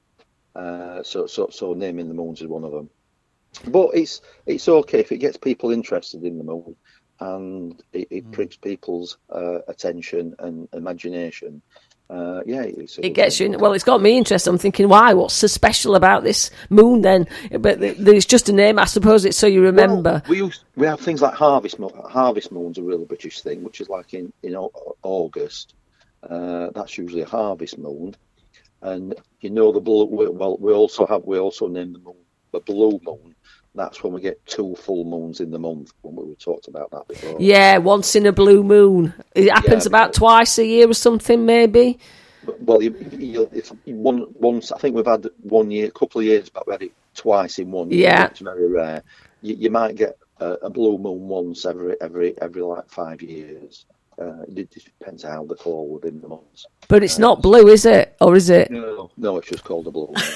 uh, so so so naming the moons is one of them. But it's it's okay if it gets people interested in the moon, and it, it mm. pricks people's uh, attention and imagination. Uh, yeah, it's it gets you. In, well, it's got me interested. I'm thinking, why? What's so special about this moon then? But it's just a name, I suppose. It's so you remember. Well, we use, we have things like harvest moon. Harvest moon's a real British thing, which is like in in August. Uh, that's usually a harvest moon, and you know the blue. Well, we also have we also name the moon the blue moon. That's when we get two full moons in the month. When we talked about that before. Yeah, once in a blue moon. It happens yeah, about twice a year or something, maybe. Well, you, you, if one once I think we've had one year, a couple of years back, we had it twice in one year. Yeah, it's very rare. You, you might get a, a blue moon once every every every like five years. Uh, it depends how they fall within the months. But it's uh, not blue, is it? Or is it? No, no, it's just called a blue moon.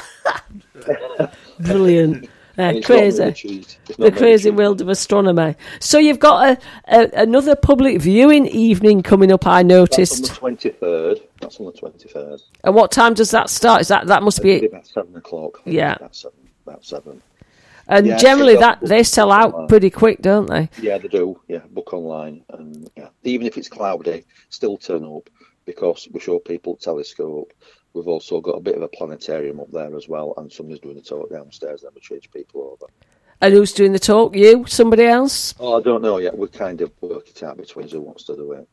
Brilliant. Uh, It's crazy. not cheese. It's The not crazy cheese. world of astronomy. So you've got a, a another public viewing evening coming up, I That's noticed. on the twenty-third. That's on the twenty-third. And what time does that start? Is that that must It'll be? about seven o'clock. Yeah. About seven. About seven. And Yeah, generally so that book they sell out online. pretty quick, don't they? Yeah, they do. Yeah, book online, and yeah, even if it's cloudy, still turn up because we show people telescope. We've also got a bit of a planetarium up there as well, and somebody's doing a talk downstairs. Then we change people over. And who's doing the talk? You? Somebody else? Oh, I don't know yet. We kind of work it out between who wants to do it.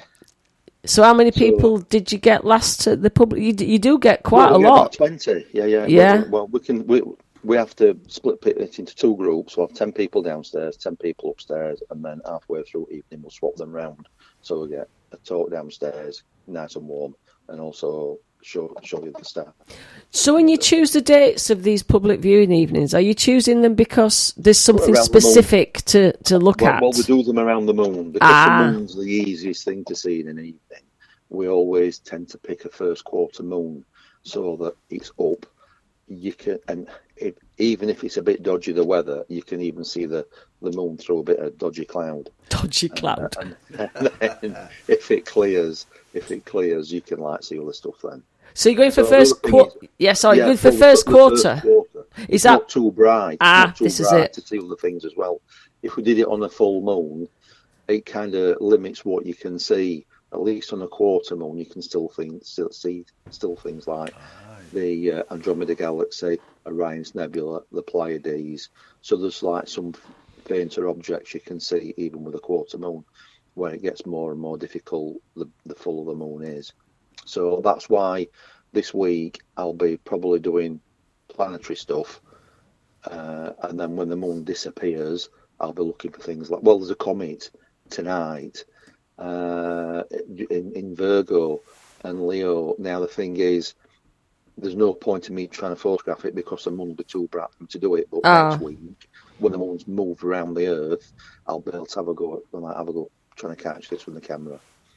So how many So- people did you get last at the public? You, d- you do get quite Well, a we get lot. About Twenty. Yeah, yeah. Yeah. Well, well, we can. We we have to split it into two groups. We'll have ten people downstairs, ten people upstairs, and then halfway through evening we'll swap them round. So we get a talk downstairs, nice and warm, and also show show you the staff. So when you choose the dates of these public viewing evenings, are you choosing them because there's something Around the moon. specific to, to look Well, at? well, we do them around the moon because Ah. the moon's the easiest thing to see in an evening. We always tend to pick a first quarter moon so that it's up. You can, and if, even if it's a bit dodgy the weather, you can even see the, the moon through a bit of dodgy cloud. Dodgy cloud. And, and then if it clears, if it clears, you can like see all the stuff then. So you're going for So first the thing quarter? is- Yeah, sorry, yeah, you're going for so first the quarter. quarter. Is It's that not too bright? Ah, not too this is bright it. to see other things as well. If we did it on a full moon, it kind of limits what you can see. At least on a quarter moon, you can still think, still see, still things like the uh, Andromeda Galaxy, Orion's Nebula, the Pleiades. So there's like some fainter objects you can see even with a quarter moon. Where it gets more and more difficult, the the fuller the moon is. So that's why this week I'll be probably doing planetary stuff, uh, and then when the moon disappears, I'll be looking for things like, well, there's a comet tonight uh, in, in Virgo and Leo. Now the thing is, there's no point in me trying to photograph it because the moon will be too bright for me to do it. But Ah. next week, when the moon's moved around the Earth, I'll be able to have a go. I might have a go trying to catch this with the camera.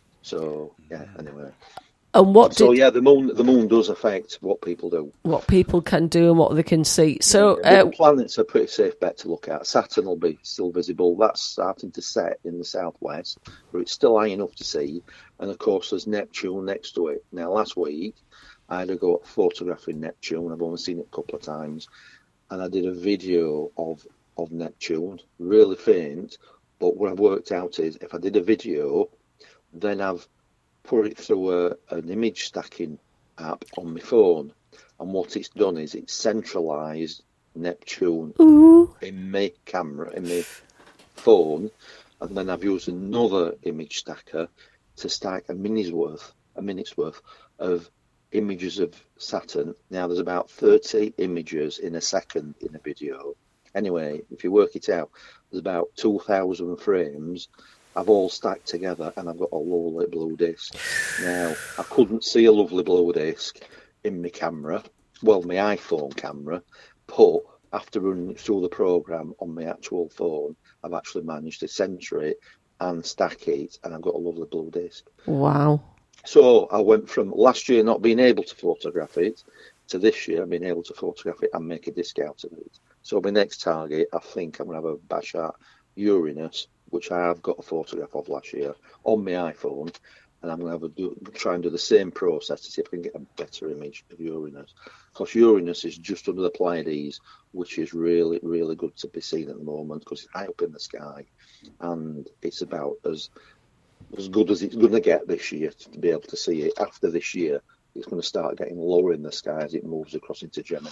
So yeah, anyway. And what So did, yeah, the moon the moon does affect what people do. what people can do and what they can see. So Yeah, uh, the planets are a pretty safe bet to look at. Saturn will be still visible. That's starting to set in the southwest, but it's still high enough to see. And of course, there's Neptune next to it. Now, last week, I had a go at photographing Neptune. I've only seen it a couple of times, and I did a video of of Neptune, really faint. But what I've worked out is, if I did a video, then I've put it through a, an image stacking app on my phone, and what it's done is it's centralised Neptune Ooh. in my camera, in my phone, and then I've used another image stacker to stack a minute's worth, a minute's worth of images of Saturn. Now there's about thirty images in a second in a video. Anyway, if you work it out, there's about two thousand frames. I've all stacked together, and I've got a lovely blue disc. Now, I couldn't see a lovely blue disc in my camera, well, my iPhone camera, but after running it through the program on my actual phone, I've actually managed to center it and stack it, and I've got a lovely blue disc. wow. So I went from last year not being able to photograph it to this year being able to photograph it and make a disc out of it. So my next target, I think I'm going to have a bash at Uranus, which I have got a photograph of last year on my iPhone, and I'm going to have a do, try and do the same process to see if I can get a better image of Uranus. Because Uranus is just under the Pleiades, which is really, really good to be seen at the moment because it's high up in the sky, and it's about as as good as it's going to get this year to be able to see it. After this year, it's going to start getting lower in the sky as it moves across into Gemini.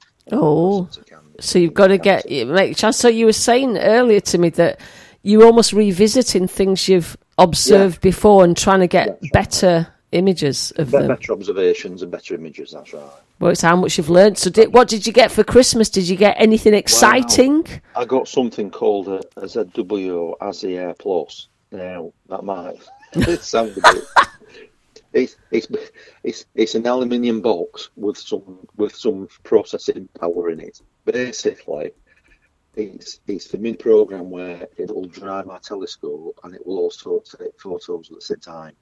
Oh, so you've got to get make a chance. So you were saying earlier to me that you're almost revisiting things you've observed Yeah. before and trying to get That's right. better images of Be- them. better observations and better images, that's right. Well, it's how much you've learned. So, did, what did you get for Christmas? Did you get anything exciting? I got something called a, a Z W Asia Plus. Now, that might sound a bit... it's it's it's it's an aluminium box with some with some processing power in it. Basically, it's it's the mini program where it will drive my telescope and it will also take photos at the same time.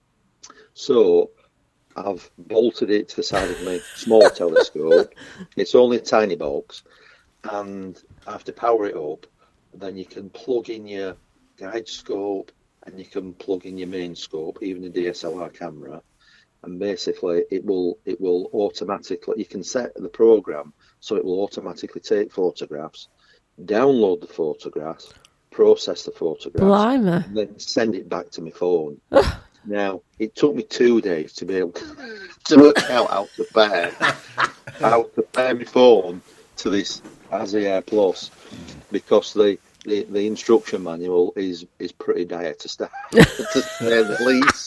So I've bolted it to the side of my small telescope. It's only a tiny box, and I have to power it up. Then you can plug in your guide scope, and you can plug in your main scope, even a D S L R camera, and basically it will it will automatically. You can set the program so it will automatically take photographs, download the photographs, process the photographs, Blimey. and then send it back to my phone. Now, it took me two days to be able to work out how to pair, how to pair my phone to this Azzy Air Plus, because the, the, the instruction manual is, is pretty dire to start, to say the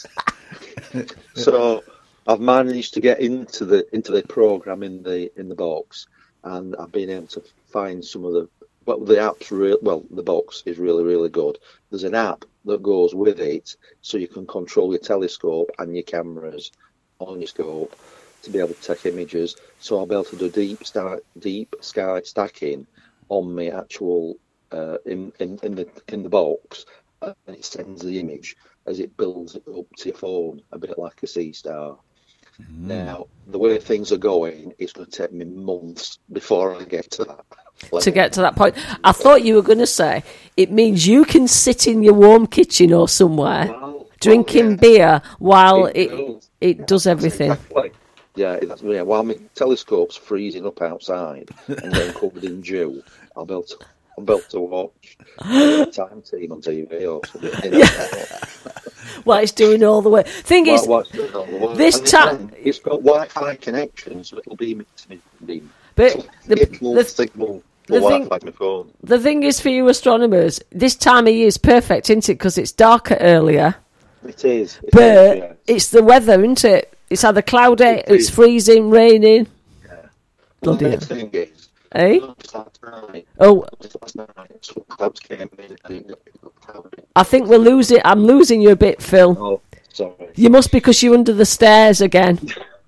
least. So I've managed to get into the into the program in the in the box, and I've been able to find some of the well the app's real well the box is really really good. There's an app that goes with it, so you can control your telescope and your cameras on your scope to be able to take images. So I'll be able to do deep star, deep sky stacking on my actual uh, in, in in the in the box, and it sends the image as it builds it up to your phone, a bit like a sea star. Mm. Now, the way things are going, it's going to take me months before I get to that level. To get to that point. I thought you were going to say it means you can sit in your warm kitchen or somewhere well, drinking well, yeah. beer while it it does, it does everything. Exactly. Yeah, that's, yeah, while my telescope's freezing up outside and then covered in dew, I'll be able to, I'll be able to watch a Time Team on T V or something. You know? Yeah. Well, it's doing all the way. Thing well, is, well, it's all the way. this time it's got Wi-Fi connection, so it'll be me. But the, it'll the, signal the, the thing, Wi-Fi my phone. The thing is, for you astronomers, this time of year is perfect, isn't it? Because it's darker earlier. It is. It but is, yeah. It's the weather, isn't it? It's either cloudy, it it's is. freezing, raining. Yeah. Bloody the hell. thing is, Eh? last night, Oh, last night, some clouds came in and it got cloudy. I think we're losing. I'm losing you a bit, Phil. Oh, sorry. You must because you're under the stairs again.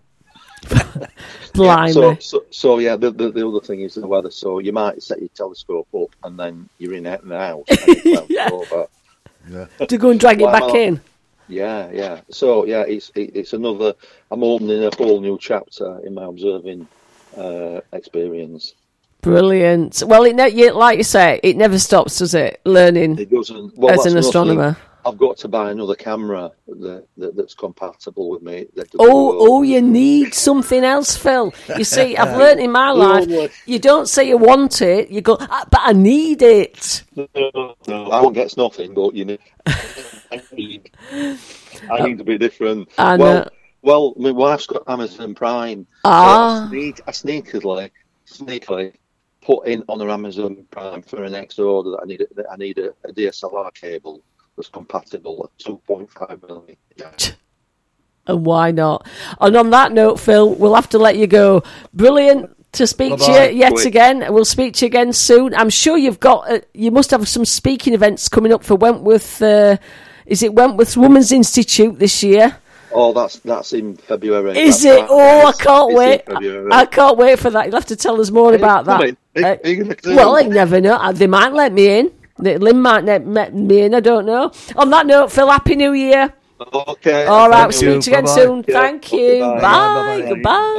Blimey. Yeah, so, so, so yeah, the, the the other thing is the weather. So you might set your telescope up and then you're in, in the house. And it Yeah. over. Yeah. To go and drag Well, it back in. Yeah, yeah. So yeah, it's it, it's another. I'm opening a whole new chapter in my observing uh, experience. Brilliant. Well, it ne- you, like you say, it never stops, does it? Learning It doesn't. Well, as that's an another astronomer. thing. I've got to buy another camera that, that that's compatible with me. That does Oh, the oh, you need something else, Phil. You see, I've learnt in my life, you don't say you want it, you go, ah, but I need it. No, no, I won't get nothing, but you need. I need, I need to be different. I well, know. well, my wife's got Amazon Prime. Ah. So I, sneak, I sneakily, sneakily put in on her Amazon Prime for an next order that I need. That I need a, a D S L R cable that's compatible at two point five millimeter. And why not? And on that note, Phil, we'll have to let you go. Brilliant to speak Bye-bye. to you yet Quick. again. We'll speak to you again soon. I'm sure you've got, uh, you must have some speaking events coming up for Wentworth. Uh, is it Wentworth Women's Institute this year? Oh, that's that's in February. Is That's it? right. Oh, I It's- can't it's in wait. February. I can't wait for that. You'll have to tell us more Are you about that. coming? Are you- Uh, are you gonna do well, it? I never know. Uh, They might let me in. They- Lynn might let let me in. I don't know. On that note, Phil, Happy New Year. Okay. All right, we'll Thank you. speak to you again Bye-bye. soon. Yeah. Thank Okay, you. bye. Bye. Bye-bye. Goodbye.